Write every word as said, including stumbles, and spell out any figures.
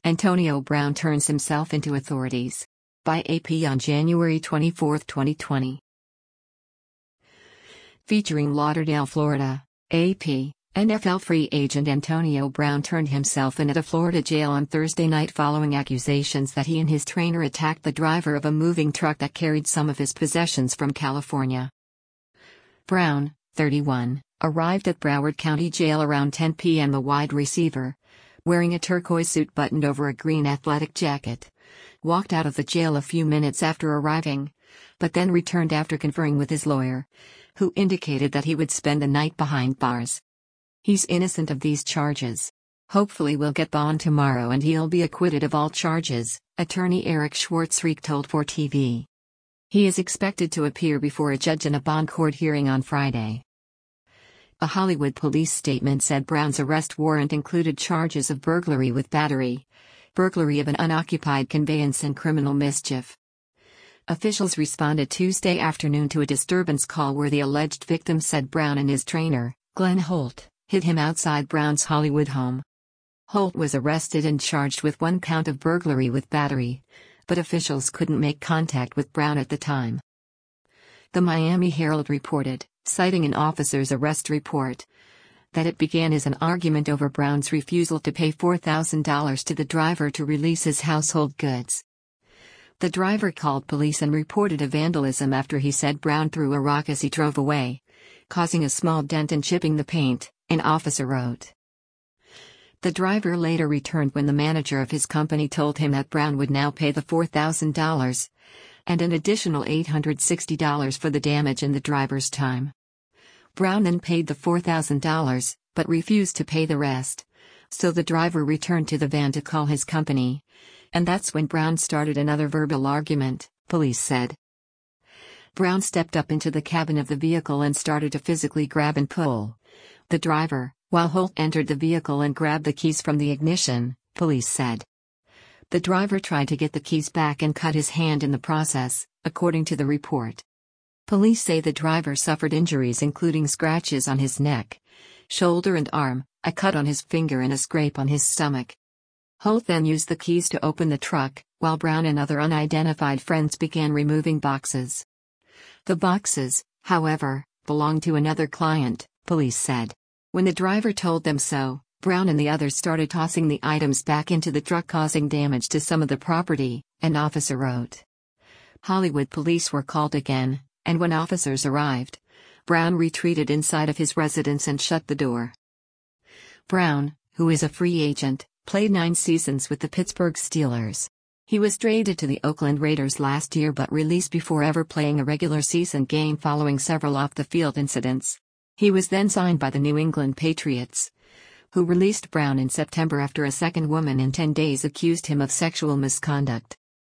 Antonio Brown turns himself into authorities. By A P on January twenty-fourth, twenty twenty. Featuring Lauderdale, Florida, A P, N F L free agent Antonio Brown turned himself in at a Florida jail on Thursday night following accusations that he and his trainer attacked the driver of a moving truck that carried some of his possessions from California. Brown, thirty-one, arrived at Broward County Jail around ten p m The wide receiver, wearing a turquoise suit buttoned over a green athletic jacket, walked out of the jail a few minutes after arriving, but then returned after conferring with his lawyer, who indicated that he would spend the night behind bars. He's innocent of these charges. Hopefully we'll get bond tomorrow and he'll be acquitted of all charges, attorney Eric Schwartzreich told four T V. He is expected to appear before a judge in a bond court hearing on Friday. A Hollywood police statement said Brown's arrest warrant included charges of burglary with battery, burglary of an unoccupied conveyance and criminal mischief. Officials responded Tuesday afternoon to a disturbance call where the alleged victim said Brown and his trainer, Glenn Holt, hit him outside Brown's Hollywood home. Holt was arrested and charged with one count of burglary with battery, but officials couldn't make contact with Brown at the time. The Miami Herald reported, citing an officer's arrest report, that it began as an argument over Brown's refusal to pay four thousand dollars to the driver to release his household goods. The driver called police and reported a vandalism after he said Brown threw a rock as he drove away, causing a small dent and chipping the paint, an officer wrote. The driver later returned when the manager of his company told him that Brown would now pay the four thousand dollars and an additional eight hundred sixty dollars for the damage in the driver's time. Brown then paid the four thousand dollars, but refused to pay the rest, so the driver returned to the van to call his company, and that's when Brown started another verbal argument, police said. Brown stepped up into the cabin of the vehicle and started to physically grab and pull the driver, while Holt entered the vehicle and grabbed the keys from the ignition, police said. The driver tried to get the keys back and cut his hand in the process, according to the report. Police say the driver suffered injuries including scratches on his neck, shoulder and arm, a cut on his finger and a scrape on his stomach. Holt then used the keys to open the truck, while Brown and other unidentified friends began removing boxes. The boxes, however, belonged to another client, police said. When the driver told them so, Brown and the others started tossing the items back into the truck, causing damage to some of the property, an officer wrote. Hollywood police were called again, and when officers arrived, Brown retreated inside of his residence and shut the door. Brown, who is a free agent, played nine seasons with the Pittsburgh Steelers. He was traded to the Oakland Raiders last year but released before ever playing a regular season game following several off-the-field incidents. He was then signed by the New England Patriots, who released Brown in September after a second woman in ten days accused him of sexual misconduct.